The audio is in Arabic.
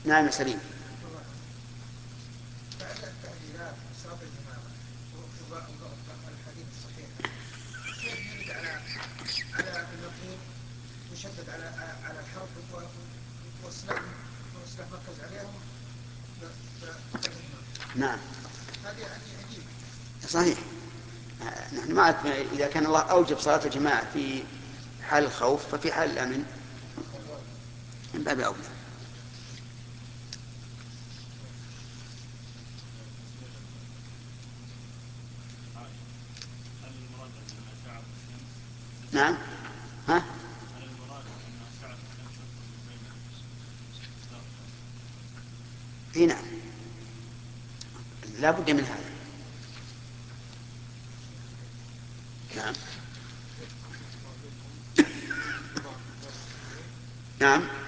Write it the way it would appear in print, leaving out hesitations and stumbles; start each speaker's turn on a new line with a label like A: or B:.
A: نعم سليم.
B: بعد التعليلات وصلاة الجماعة والأحاديث الصحيحة، كيف نرد على النقيض يشدد على الحرب والسلاح مركز عليهم بالهمة؟
A: نعم
B: هذه يعني عجيب.
A: صحيح. نحن معك، إذا كان الله أوجب صلاة الجماعة في حال الخوف ففي حال الأمن من باب أولى.
C: هل المراد أن أشعة الشمس
A: نعم. ها.
C: هل المراد أن أشعة الشمس تدخل من بين الزرقاء؟
A: اي نعم، لا بد من هذا. نعم. نعم.